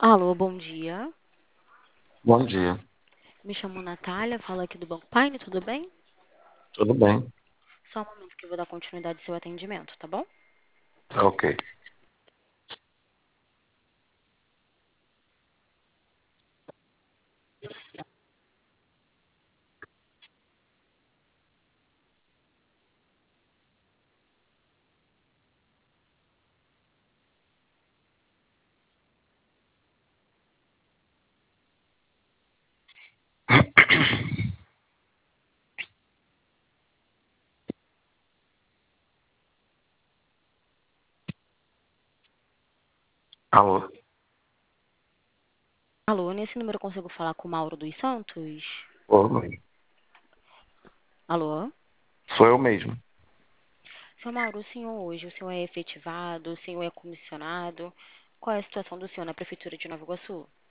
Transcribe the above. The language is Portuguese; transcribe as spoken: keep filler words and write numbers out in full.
Alô, bom dia. Bom dia, Me chamo Natália, falo aqui do Banco Paine, tudo bem? tudo bem? Só um momento que eu vou dar continuidade ao seu atendimento, tá bom? Tá ok. Alô? Alô, nesse número eu consigo falar com o Mauro dos Santos? Oi, Alô? sou eu mesmo. Seu Mauro, o senhor hoje, o senhor é efetivado, o senhor é comissionado? Qual é a situação do senhor na Prefeitura de Nova Iguaçu?